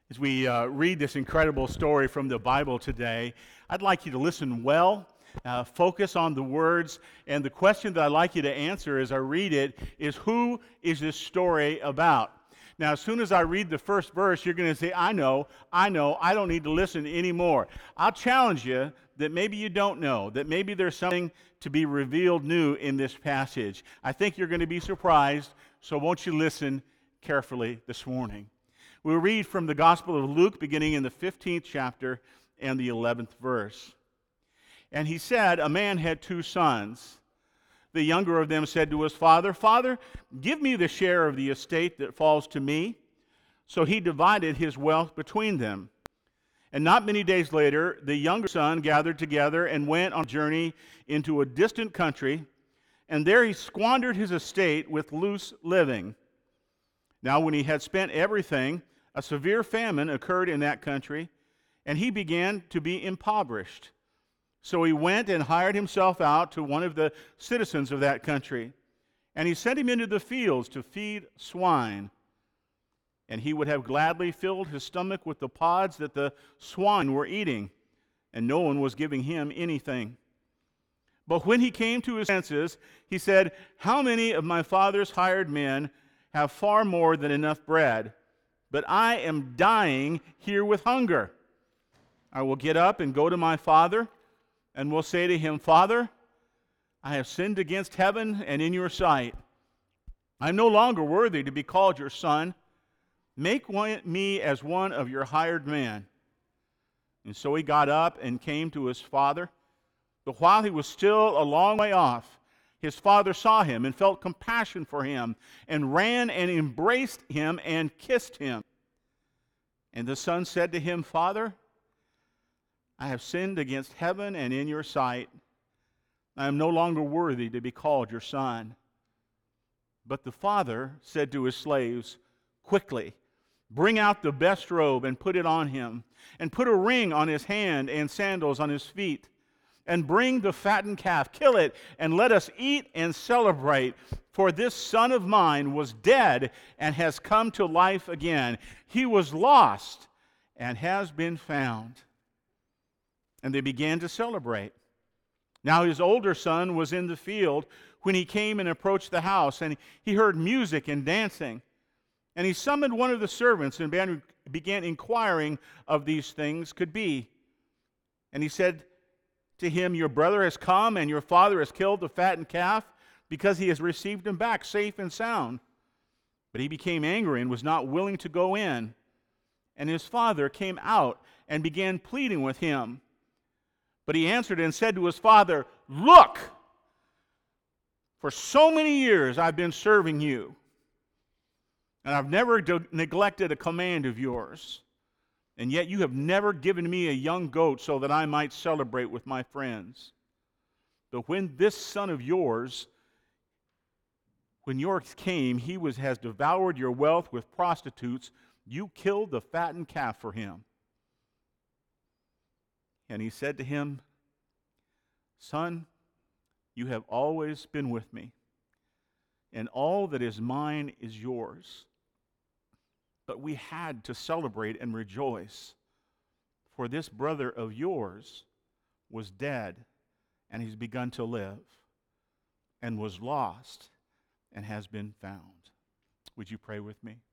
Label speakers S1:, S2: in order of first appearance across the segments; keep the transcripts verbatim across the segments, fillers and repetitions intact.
S1: As we uh, read this incredible story from the Bible today, I'd like you to listen well, uh, focus on the words, and the question that I'd like you to answer as I read it is, who is this story about? Now, as soon as I read the first verse, you're going to say, I know, I know, I don't need to listen anymore. I'll challenge you that maybe you don't know, that maybe there's something to be revealed new in this passage. I think you're going to be surprised, so won't you listen carefully this morning? We'll read from the Gospel of Luke, beginning in the fifteenth chapter and the eleventh verse. And he said, a man had two sons. The younger of them said to his father, Father, give me the share of the estate that falls to me. So he divided his wealth between them. And not many days later, the younger son gathered together and went on a journey into a distant country, and there he squandered his estate with loose living. Now when he had spent everything, a severe famine occurred in that country, and he began to be impoverished. So he went and hired himself out to one of the citizens of that country, and he sent him into the fields to feed swine. And he would have gladly filled his stomach with the pods that the swine were eating, and no one was giving him anything. But when he came to his senses, he said, How many of my father's hired men have far more than enough bread? But I am dying here with hunger. I will get up and go to my father, and will say to him, Father, I have sinned against heaven and in your sight. I am no longer worthy to be called your son. Make one, me as one of your hired men. And so he got up and came to his father. But while he was still a long way off, his father saw him and felt compassion for him, and ran and embraced him and kissed him. And the son said to him, Father, I have sinned against heaven and in your sight. I am no longer worthy to be called your son. But the father said to his slaves, Quickly, bring out the best robe and put it on him, and put a ring on his hand and sandals on his feet. And bring the fattened calf, kill it, and let us eat and celebrate. For this son of mine was dead and has come to life again. He was lost and has been found. And they began to celebrate. Now his older son was in the field when he came and approached the house, and he heard music and dancing. And he summoned one of the servants and began inquiring of these things could be. And he said to him, Your brother has come, and your father has killed the fattened calf, because he has received him back safe and sound. But he became angry and was not willing to go in. And his father came out and began pleading with him. But he answered and said to his father, Look, for so many years I've been serving you, and I've never de- neglected a command of yours. And yet you have never given me a young goat so that I might celebrate with my friends. But when this son of yours, when yours came, he was has devoured your wealth with prostitutes. You killed the fattened calf for him. And he said to him, Son, you have always been with me, and all that is mine is yours. But we had to celebrate and rejoice, for this brother of yours was dead, and he's begun to live, and was lost, and has been found. Would you pray with me?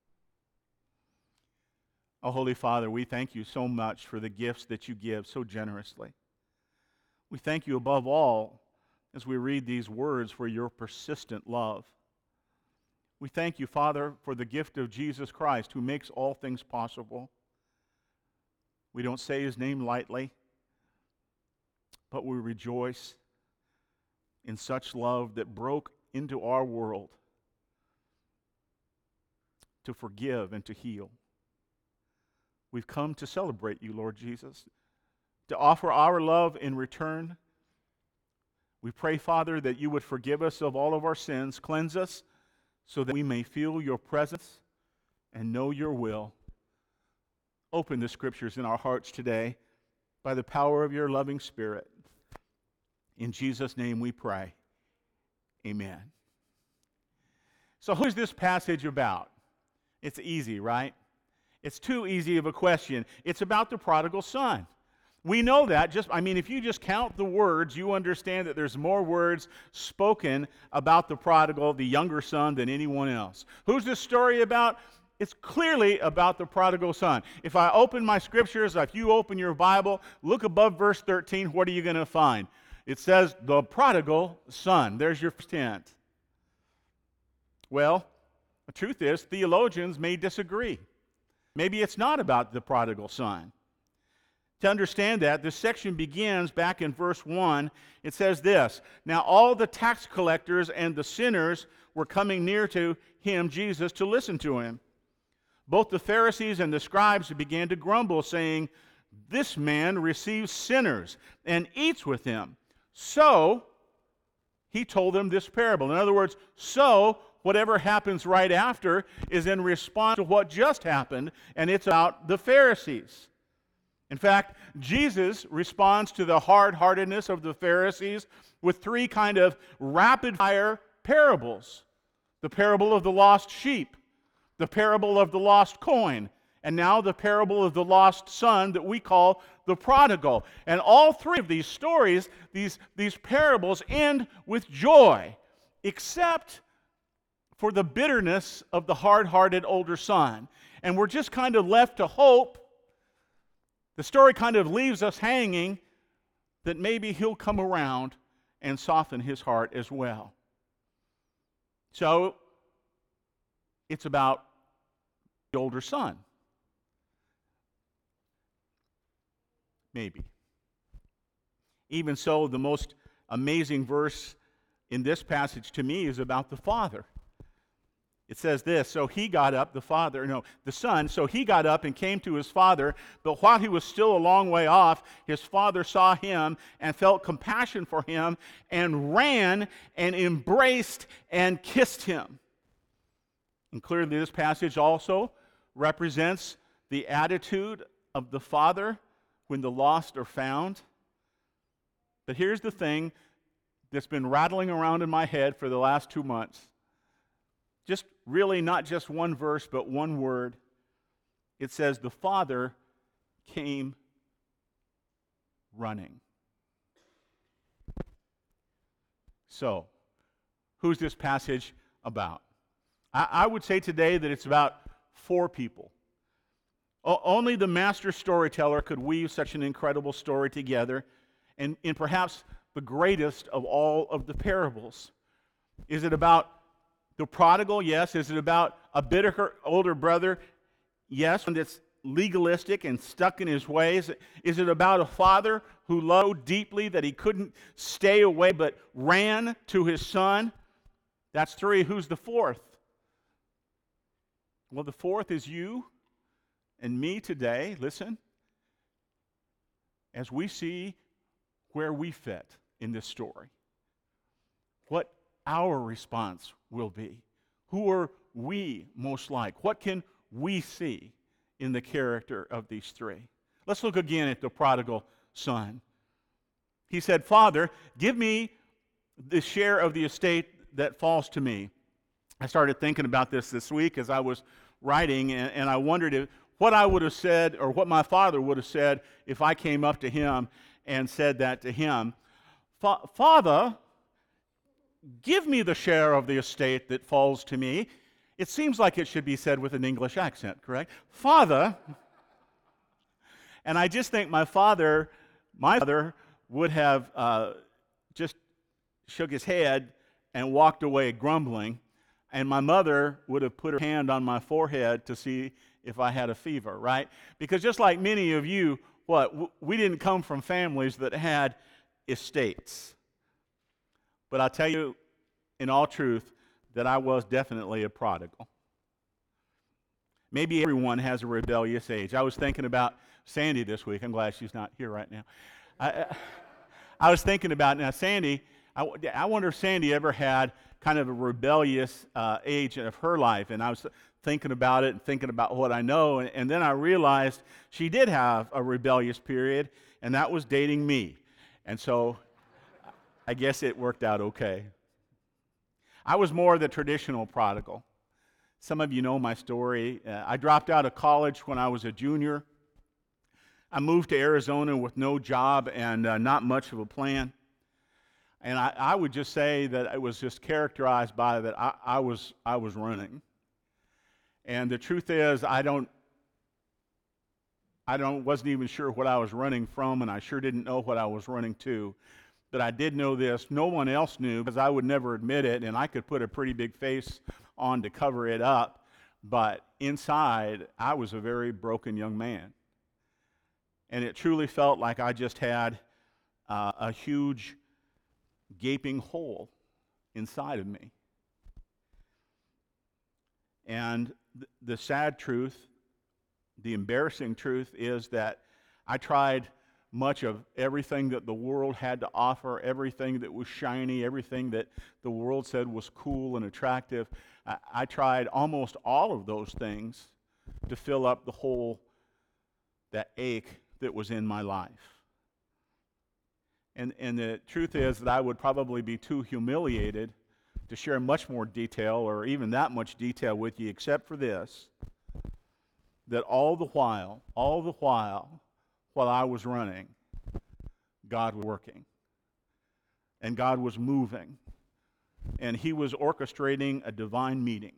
S1: Oh, Holy Father, we thank you so much for the gifts that you give so generously. We thank you above all, as we read these words, for your persistent love. We thank you, Father, for the gift of Jesus Christ, who makes all things possible. We don't say his name lightly, but we rejoice in such love that broke into our world to forgive and to heal. We've come to celebrate you, Lord Jesus, to offer our love in return. We pray, Father, that you would forgive us of all of our sins, cleanse us, so that we may feel your presence and know your will. Open the scriptures in our hearts today by the power of your loving Spirit. In Jesus' name we pray. Amen. So who is this passage about? It's easy, right? It's too easy of a question. It's about the prodigal son. We know that. Just, I mean, if you just count the words, you understand that there's more words spoken about the prodigal, the younger son, than anyone else. Who's this story about? It's clearly about the prodigal son. If I open my scriptures, if you open your Bible, look above verse thirteen, what are you going to find? It says, the prodigal son. There's your first hint. Well, the truth is, theologians may disagree. Maybe it's not about the prodigal son. To understand that, this section begins back in verse one. It says this, now all the tax collectors and the sinners were coming near to him, Jesus, to listen to him. Both the Pharisees and the scribes began to grumble, saying, this man receives sinners and eats with them. So he told them this parable. In other words, so whatever happens right after is in response to what just happened, and it's about the Pharisees. In fact, Jesus responds to the hard-heartedness of the Pharisees with three kind of rapid-fire parables. The parable of the lost sheep, the parable of the lost coin, and now the parable of the lost son that we call the prodigal. And all three of these stories, these, these parables end with joy, except for the bitterness of the hard-hearted older son. And we're just kind of left to hope. The story kind of leaves us hanging that maybe he'll come around and soften his heart as well. So, it's about the older son. Maybe. Even so, the most amazing verse in this passage to me is about the father. It says this, so he got up, the father, no, the son, so he got up and came to his father, but while he was still a long way off, his father saw him and felt compassion for him and ran and embraced and kissed him. And clearly this passage also represents the attitude of the father when the lost are found. But here's the thing that's been rattling around in my head for the last two months. Just really not just one verse, but one word. It says, the father came running. So, who's this passage about? I, I would say today that it's about four people. O- only the master storyteller could weave such an incredible story together, and, and perhaps the greatest of all of the parables. Is it about the prodigal? Yes. Is it about a bitter older brother? Yes, one that's legalistic and stuck in his ways. Is it about a father who loved deeply that he couldn't stay away but ran to his son? That's three. Who's the fourth? Well, the fourth is you and me today. Listen, as we see where we fit in this story, what our response will be. Who are we most like? What can we see in the character of these three? Let's look again at the prodigal son. He said, Father, give me the share of the estate that falls to me. I started thinking about this this week as I was writing, and, and I wondered if, what I would have said, or what my father would have said if I came up to him and said that to him. Fa- Father, give me the share of the estate that falls to me. It seems like it should be said with an English accent, correct? Father. And I just think my father, my father would have uh, just shook his head and walked away grumbling. And my mother would have put her hand on my forehead to see if I had a fever, right? Because just like many of you, what, we didn't come from families that had estates. But I'll tell you in all truth that I was definitely a prodigal. Maybe everyone has a rebellious age. I was thinking about Sandy this week. I'm glad she's not here right now. I, I was thinking about, now Sandy, I, I wonder if Sandy ever had kind of a rebellious uh, age of her life. And I was thinking about it and thinking about what I know. And, and then I realized she did have a rebellious period, and that was dating me. And so I guess it worked out okay. I was more the traditional prodigal. Some of you know my story. Uh, I dropped out of college when I was a junior. I moved to Arizona with no job and uh, not much of a plan. And I, I would just say that it was just characterized by that I, I was I was running. And the truth is, I don't I don't wasn't even sure what I was running from, and I sure didn't know what I was running to. But I did know this: no one else knew, because I would never admit it, and I could put a pretty big face on to cover it up. But inside, I was a very broken young man, and it truly felt like I just had uh, a huge gaping hole inside of me. And th- the sad truth, the embarrassing truth is that I tried much of everything that the world had to offer, everything that was shiny, everything that the world said was cool and attractive. I, I tried almost all of those things to fill up the hole, that ache that was in my life. And, and the truth is that I would probably be too humiliated to share much more detail or even that much detail with you, except for this, that all the while, all the while, while I was running, God was working. And God was moving. And He was orchestrating a divine meeting.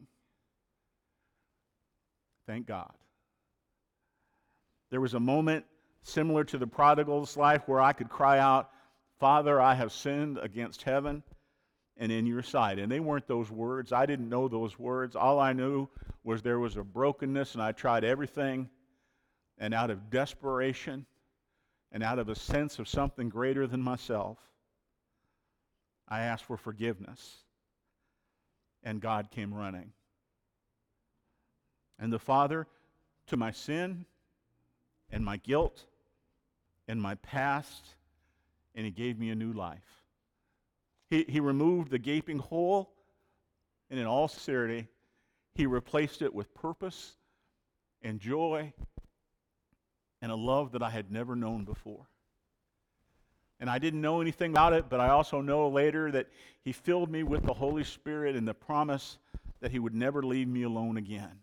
S1: Thank God. There was a moment similar to the prodigal's life where I could cry out, "Father, I have sinned against heaven and in your sight." And they weren't those words. I didn't know those words. All I knew was there was a brokenness, and I tried everything. And out of desperation and out of a sense of something greater than myself, I asked for forgiveness. And God came running. And the Father took my sin and my guilt and my past, and He gave me a new life. He, he removed the gaping hole, and in all sincerity, He replaced it with purpose and joy and a love that I had never known before. And I didn't know anything about it, but I also know later that He filled me with the Holy Spirit and the promise that He would never leave me alone again.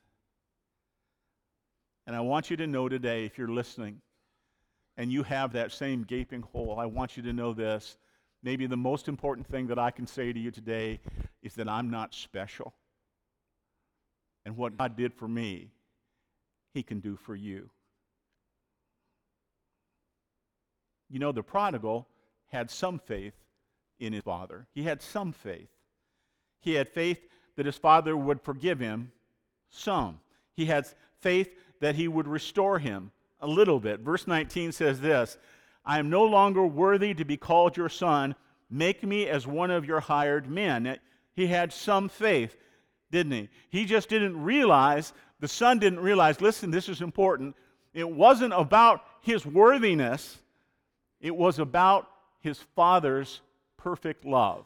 S1: And I want you to know today, if you're listening, and you have that same gaping hole, I want you to know this. Maybe the most important thing that I can say to you today is that I'm not special. And what God did for me, He can do for you. You know, the prodigal had some faith in his father. He had some faith. He had faith that his father would forgive him some. He had faith that he would restore him a little bit. Verse nineteen says this, "I am no longer worthy to be called your son. Make me as one of your hired men." He had some faith, didn't he? He just didn't realize, the son didn't realize, listen, this is important. It wasn't about his worthiness. It was about his Father's perfect love.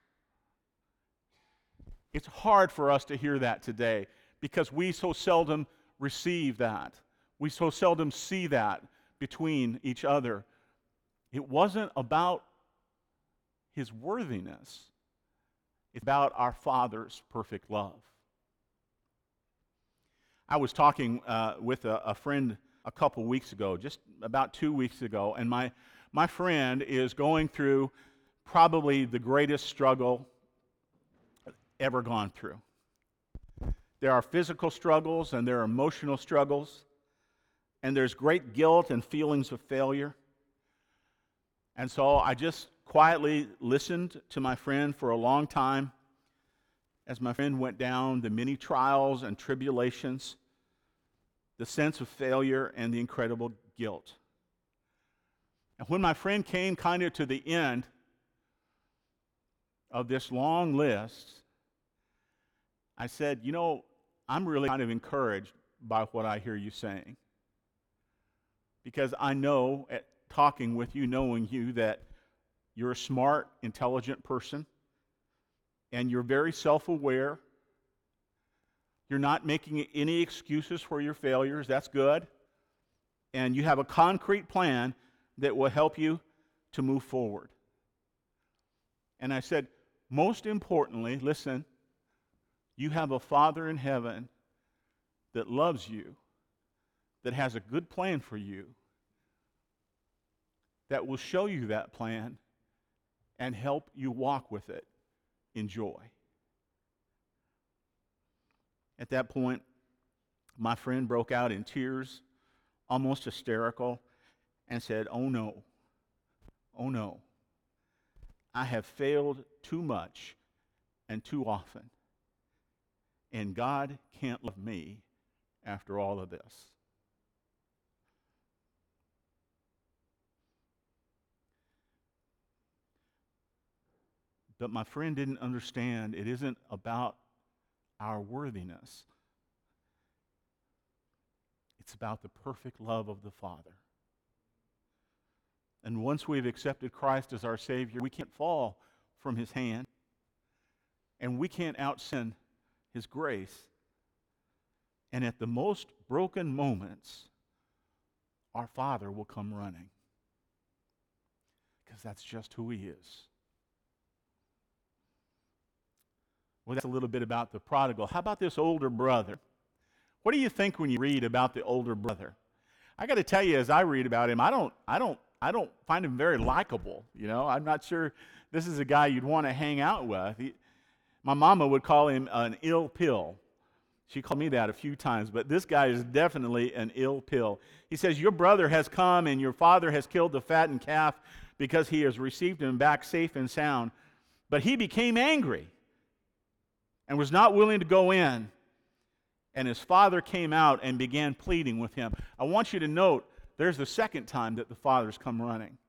S1: It's hard for us to hear that today because we so seldom receive that. We so seldom see that between each other. It wasn't about his worthiness. It's about our Father's perfect love. I was talking uh, with a, a friend a couple weeks ago, just about two weeks ago, and my My friend is going through probably the greatest struggle ever gone through. There are physical struggles and there are emotional struggles, and there's great guilt and feelings of failure. And so I just quietly listened to my friend for a long time as my friend went down the many trials and tribulations, the sense of failure, and the incredible guilt. And when my friend came kind of to the end of this long list, I said, you know, I'm really kind of encouraged by what I hear you saying. Because I know, at talking with you, knowing you, that you're a smart, intelligent person, and you're very self-aware. You're not making any excuses for your failures. That's good. And you have a concrete plan that will help you to move forward. And I said, most importantly, listen, You have a Father in heaven that loves you, that has a good plan for you, that will show you that plan and help you walk with it in joy. At that point, my friend broke out in tears, almost hysterical, and said, "Oh no, oh no, I have failed too much and too often, and God can't love me after all of this." But my friend didn't understand it isn't about our worthiness. It's about the perfect love of the Father. And once we've accepted Christ as our Savior, we can't fall from His hand, and we can't out-sin His grace. And at the most broken moments, our Father will come running, because that's just who He is. Well, that's a little bit about the prodigal. How about this older brother? What do you think when you read about the older brother? I got to tell you, as I read about him, I don't, I don't, I don't find him very likable. You know, I'm not sure this is a guy you'd want to hang out with. He, my mama would call him an ill pill. She called me that a few times, but this guy is definitely an ill pill. He says, "Your brother has come, and your father has killed the fattened calf because he has received him back safe and sound. But he became angry and was not willing to go in. And his father came out and began pleading with him." I want you to note, there's the second time that the father's come running.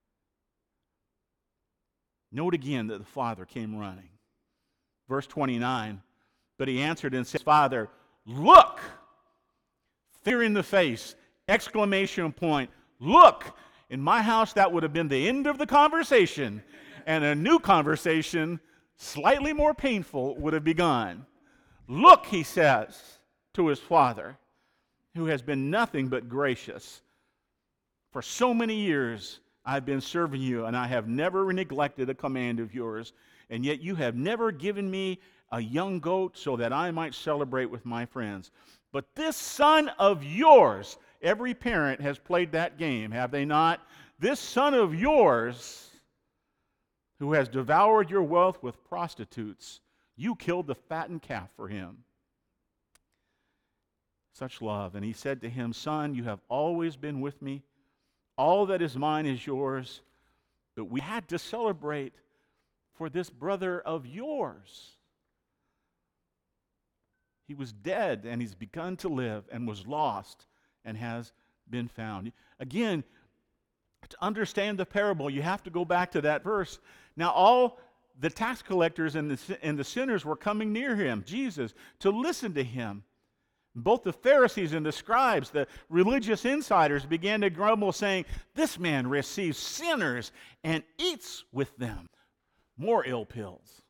S1: Note again that the father came running. Verse twenty-nine, "But he answered and said, 'Father, look!'" Fear in the face, exclamation point. "Look!" In my house, that would have been the end of the conversation, and a new conversation, slightly more painful, would have begun. "Look," he says to his father, who has been nothing but gracious. "For so many years I've been serving you, and I have never neglected a command of yours, and yet you have never given me a young goat so that I might celebrate with my friends. But this son of yours," every parent has played that game, have they not? "This son of yours, who has devoured your wealth with prostitutes, you killed the fattened calf for him." Such love. "And he said to him, 'Son, you have always been with me. All that is mine is yours. But we had to celebrate for this brother of yours. He was dead, and he's begun to live, and was lost, and has been found." Again, to understand the parable, you have to go back to that verse. Now, all the tax collectors and the, and the sinners were coming near him, Jesus, to listen to him. Both the Pharisees and the scribes, the religious insiders, began to grumble, saying, "This man receives sinners and eats with them." More ill pills.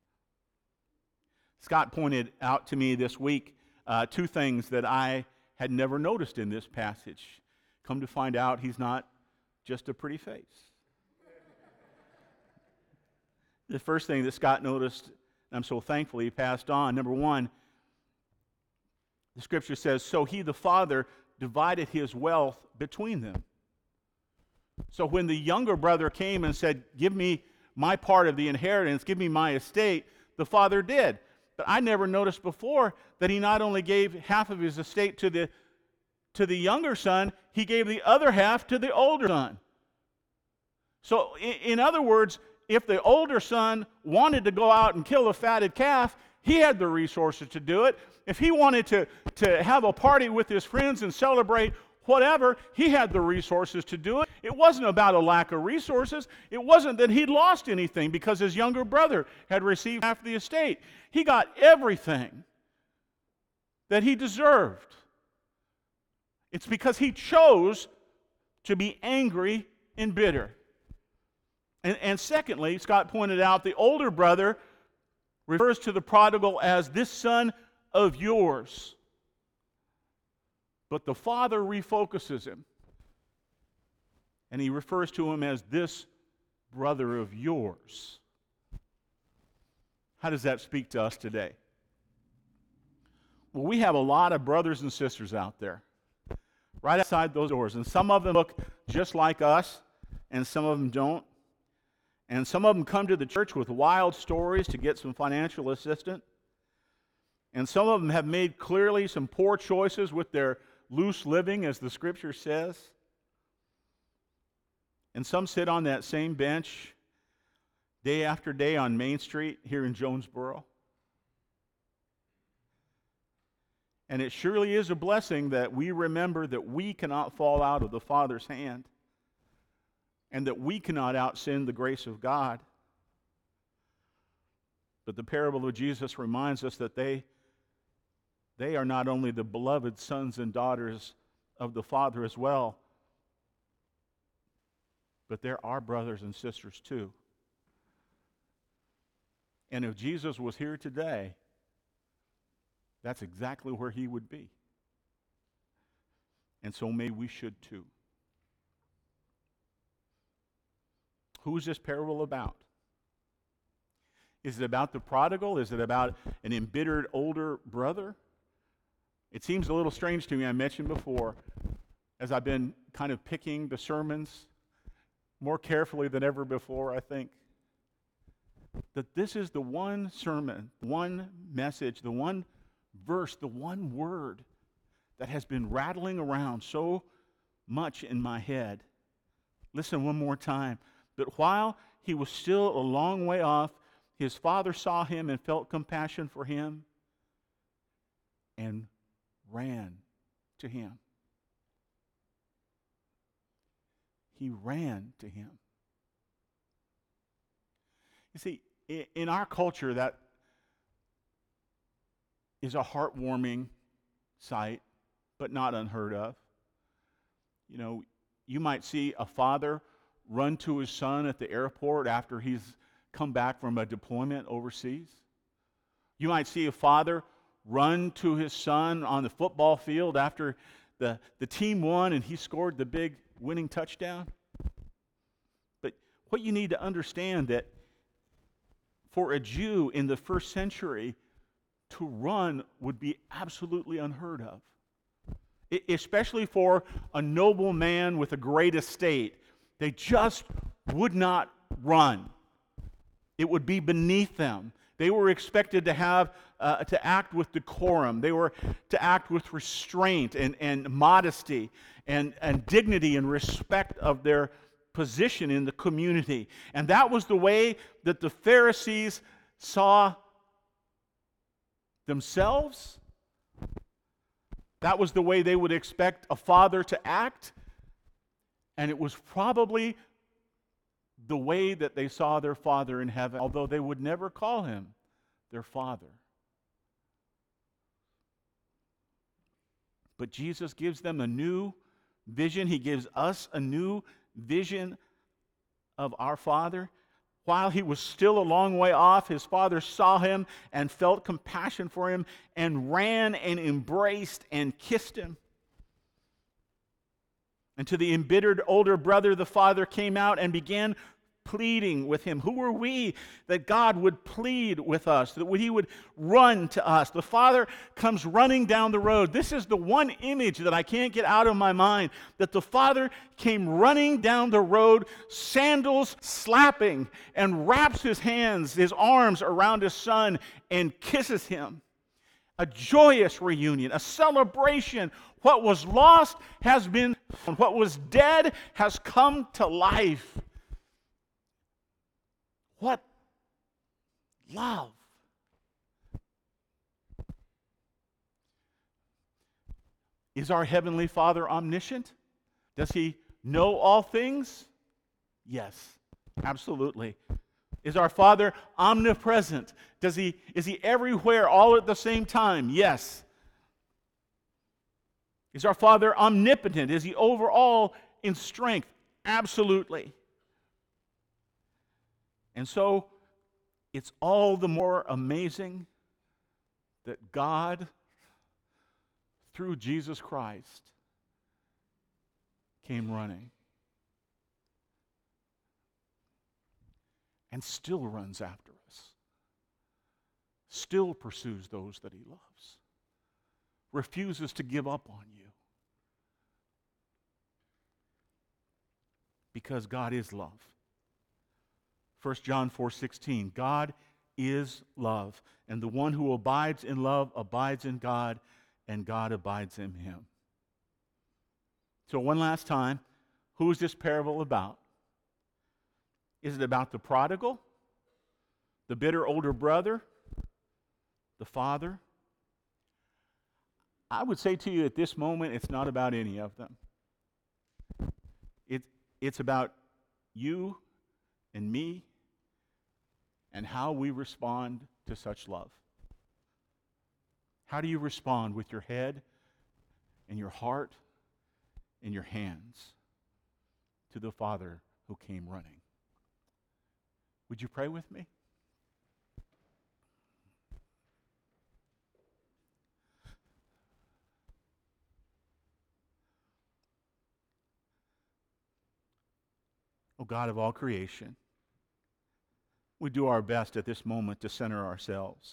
S1: Scott pointed out to me this week uh, two things that I had never noticed in this passage. Come to find out, he's not just a pretty face. The first thing that Scott noticed, and I'm so thankful he passed on, number one, the scripture says, "So he, the father, divided his wealth between them." So when the younger brother came and said, "Give me my part of the inheritance, give me my estate," the father did. But I never noticed before that he not only gave half of his estate to the, to the younger son, he gave the other half to the older son. So in, in other words, if the older son wanted to go out and kill a fatted calf, he had the resources to do it. If he wanted to, to have a party with his friends and celebrate whatever, he had the resources to do it. It wasn't about a lack of resources. It wasn't that he'd lost anything because his younger brother had received half the estate. He got everything that he deserved. It's because he chose to be angry and bitter. And, and secondly, Scott pointed out, the older brother refers to the prodigal as "this son of yours." But the father refocuses him, and he refers to him as "this brother of yours." How does that speak to us today? Well, we have a lot of brothers and sisters out there, right outside those doors. And some of them look just like us, and some of them don't. And some of them come to the church with wild stories to get some financial assistance. And some of them have made clearly some poor choices with their loose living, as the Scripture says. And some sit on that same bench day after day on Main Street here in Jonesboro. And it surely is a blessing that we remember that we cannot fall out of the Father's hand and that we cannot out-sin the grace of God. But the parable of Jesus reminds us that they, they are not only the beloved sons and daughters of the Father as well, but they're our brothers and sisters too. And if Jesus was here today, that's exactly where he would be. And so maybe we should too. Who is this parable about? Is it about the prodigal? Is it about an embittered older brother? It seems a little strange to me. I mentioned before, as I've been kind of picking the sermons more carefully than ever before, I think, that this is the one sermon, one message, the one verse, the one word that has been rattling around so much in my head. Listen one more time. But while he was still a long way off, his father saw him and felt compassion for him and ran to him. He ran to him. You see, in our culture, that is a heartwarming sight, but not unheard of. You know, you might see a father run to his son at the airport after he's come back from a deployment overseas. You might see a father run to his son on the football field after the, the team won and he scored the big winning touchdown. But what you need to understand that for a Jew in the first century, to run would be absolutely unheard of. I, especially for a noble man with a great estate. They just would not run. It would be beneath them. They were expected to have uh, to act with decorum. They were to act with restraint and, and modesty and, and dignity and respect of their position in the community. And that was the way that the Pharisees saw themselves. That was the way they would expect a father to act. And it was probably the way that they saw their Father in heaven, although they would never call him their Father. But Jesus gives them a new vision. He gives us a new vision of our Father. While he was still a long way off, his father saw him and felt compassion for him and ran and embraced and kissed him. And to the embittered older brother, the father came out and began pleading with him. Who were we that God would plead with us, that he would run to us? The father comes running down the road. This is the one image that I can't get out of my mind, that the father came running down the road, sandals slapping, and wraps his hands, his arms around his son and kisses him. A joyous reunion, a celebration. What was lost has been found. What was dead has come to life. What love. Is our Heavenly Father omniscient? Does he know all things? Yes, absolutely. Is our Father omnipresent? Does he, is he everywhere all at the same time? Yes. Is our Father omnipotent? Is he over all in strength? Absolutely. And so, it's all the more amazing that God, through Jesus Christ, came running. And still runs after us. Still pursues those that he loves. refuses to give up on you. Because God is love. First John four sixteen, God is love, and the one who abides in love abides in God, and God abides in him. So one last time, who is this parable about? Is it about the prodigal, the bitter older brother, the father? I would say to you at this moment, it's not about any of them. It, it's about you and me and how we respond to such love. How do you respond with your head and your heart and your hands to the Father who came running? Would you pray with me? O God of all creation, we do our best at this moment to center ourselves.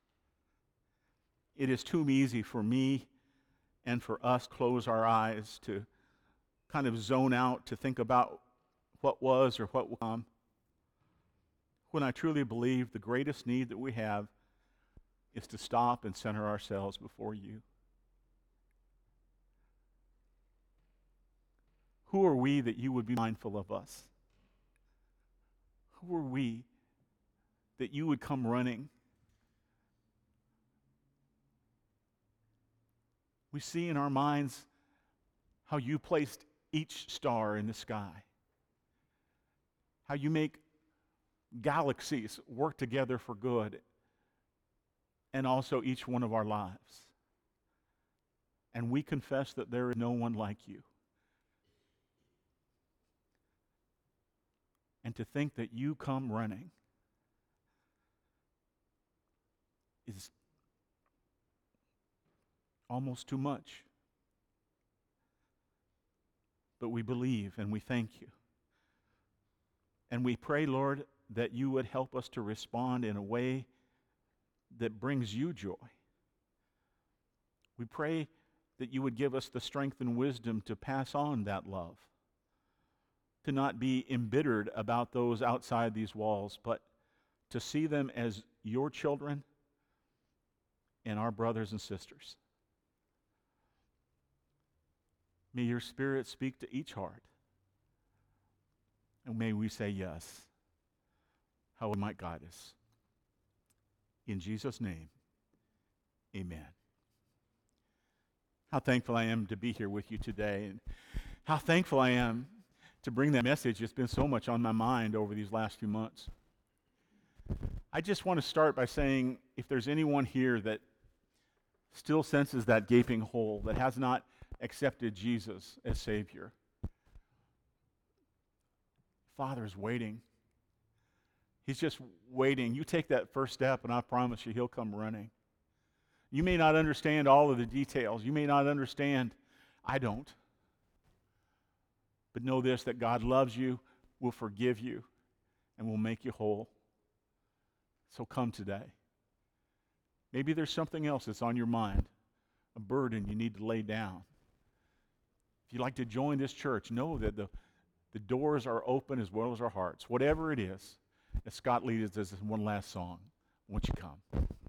S1: It is too easy for me and for us close our eyes to kind of zone out, to think about what was or what will come, when I truly believe the greatest need that we have is to stop and center ourselves before you. Who are we that you would be mindful of us? Who are we that you would come running? We see in our minds how you placed each star in the sky, how you make galaxies work together for good, and also each one of our lives. And we confess that there is no one like you. And to think that you come running is almost too much. But we believe and we thank you. And we pray, Lord, that you would help us to respond in a way that brings you joy. We pray that you would give us the strength and wisdom to pass on that love, to not be embittered about those outside these walls, but to see them as your children and our brothers and sisters. May your Spirit speak to each heart, and may we say yes, how it might guide us. In Jesus' name, amen. How thankful I am to be here with you today, and how thankful I am to bring that message. It's been so much on my mind over these last few months. I just want to start by saying, if there's anyone here that still senses that gaping hole, that has not accepted Jesus as Savior, Father's waiting. He's just waiting. You take that first step, and I promise you, he'll come running. You may not understand all of the details. You may not understand. I don't. But know this, that God loves you, will forgive you, and will make you whole. So come today. Maybe there's something else that's on your mind, a burden you need to lay down. If you'd like to join this church, know that the, the doors are open as well as our hearts. Whatever it is, as Scott leads us in one last song, won't you come?